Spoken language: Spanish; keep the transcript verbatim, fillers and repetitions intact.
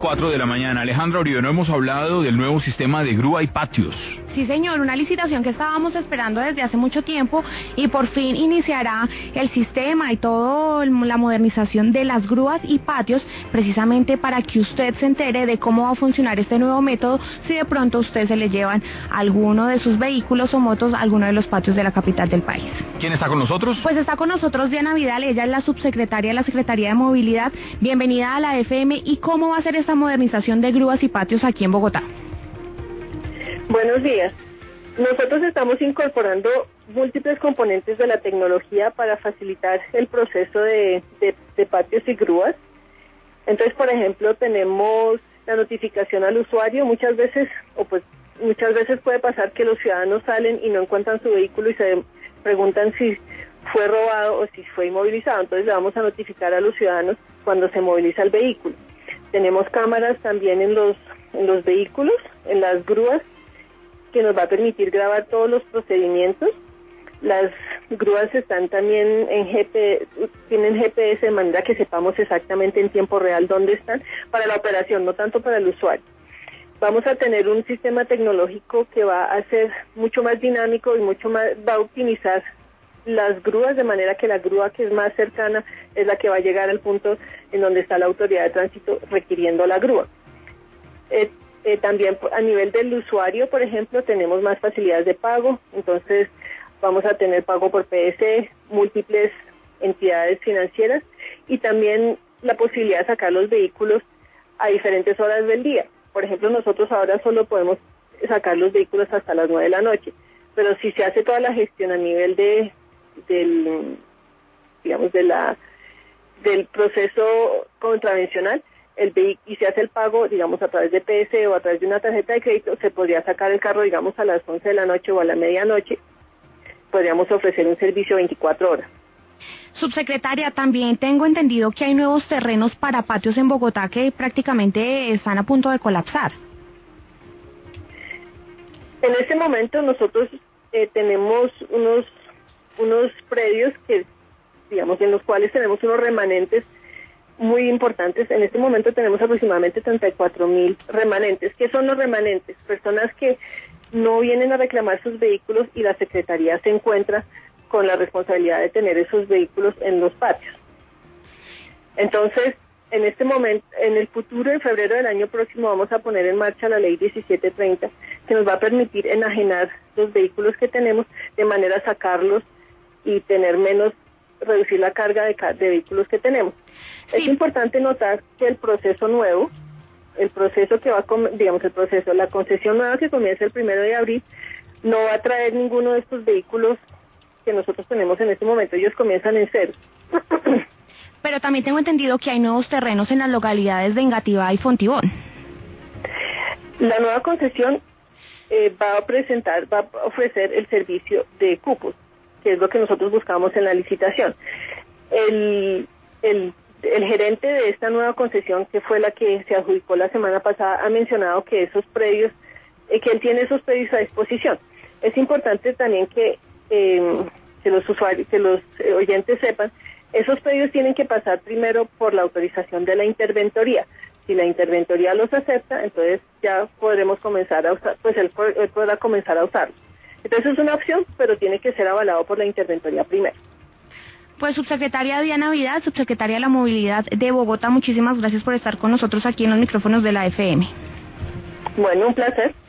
cuatro de la mañana. Alejandra Uribe, no hemos hablado del nuevo sistema de grúa y patios. Sí, señor, una licitación que estábamos esperando desde hace mucho tiempo y por fin iniciará el sistema y toda la modernización de las grúas y patios, precisamente para que usted se entere de cómo va a funcionar este nuevo método si de pronto a usted se le llevan alguno de sus vehículos o motos a alguno de los patios de la capital del país. ¿Quién está con nosotros? Pues está con nosotros Diana Vidal, ella es la subsecretaria de la Secretaría de Movilidad. Bienvenida a la F M. ¿Y cómo va a ser esta modernización de grúas y patios aquí en Bogotá? Buenos días. Nosotros estamos incorporando múltiples componentes de la tecnología para facilitar el proceso de, de, de patios y grúas. Entonces, por ejemplo, tenemos la notificación al usuario. Muchas veces, o pues muchas veces puede pasar que los ciudadanos salen y no encuentran su vehículo y se preguntan si fue robado o si fue inmovilizado. Entonces le vamos a notificar a los ciudadanos cuando se moviliza el vehículo. Tenemos cámaras también en los, en los vehículos, en las grúas, que nos va a permitir grabar todos los procedimientos. Las grúas están también en G P, tienen G P S de manera que sepamos exactamente en tiempo real dónde están para la operación, no tanto para el usuario. Vamos a tener un sistema tecnológico que va a ser mucho más dinámico y mucho más, va a optimizar las grúas de manera que la grúa que es más cercana es la que va a llegar al punto en donde está la autoridad de tránsito requiriendo la grúa. Eh, Eh, también a nivel del usuario, por ejemplo, tenemos más facilidades de pago, entonces vamos a tener pago por P S, múltiples entidades financieras y también la posibilidad de sacar los vehículos a diferentes horas del día. Por ejemplo, nosotros ahora solo podemos sacar los vehículos hasta las nueve de la noche, pero si se hace toda la gestión a nivel de, del, digamos, de la, del proceso contravencional, el vehículo y se hace el pago, digamos, a través de P S o a través de una tarjeta de crédito, se podría sacar el carro, digamos, a las once de la noche o a la medianoche. Podríamos ofrecer un servicio veinticuatro horas. Subsecretaria, también tengo entendido que hay nuevos terrenos para patios en Bogotá que prácticamente están a punto de colapsar. En este momento nosotros eh, tenemos unos, unos predios que, digamos, en los cuales tenemos unos remanentes muy importantes. En este momento tenemos aproximadamente treinta y cuatro mil remanentes. ¿Qué son los remanentes? Personas que no vienen a reclamar sus vehículos y la Secretaría se encuentra con la responsabilidad de tener esos vehículos en los patios. Entonces, en este momento, en el futuro, en febrero del año próximo, vamos a poner en marcha la ley diecisiete treinta, que nos va a permitir enajenar los vehículos que tenemos de manera a sacarlos y tener menos, reducir la carga de, de vehículos que tenemos. Sí. Es importante notar que el proceso nuevo, el proceso que va, a, digamos, el proceso, la concesión nueva que comienza el primero de abril, no va a traer ninguno de estos vehículos que nosotros tenemos en este momento. Ellos comienzan en cero. Pero también tengo entendido que hay nuevos terrenos en las localidades de Engativá y Fontibón. La nueva concesión eh, va a presentar, va a ofrecer el servicio de cupos, que es lo que nosotros buscamos en la licitación. El, el, el gerente de esta nueva concesión, que fue la que se adjudicó la semana pasada, ha mencionado que esos predios, eh, que él tiene esos predios a disposición. Es importante también que, eh, que los usuarios, que los eh, oyentes sepan, esos predios tienen que pasar primero por la autorización de la interventoría. Si la interventoría los acepta, entonces ya podremos comenzar a usar, pues él, él podrá comenzar a usarlos. Entonces es una opción, pero tiene que ser avalado por la interventoría primero. Pues subsecretaria Diana Vidal, subsecretaria de la Movilidad de Bogotá, muchísimas gracias por estar con nosotros aquí en los micrófonos de la F M. Bueno, un placer.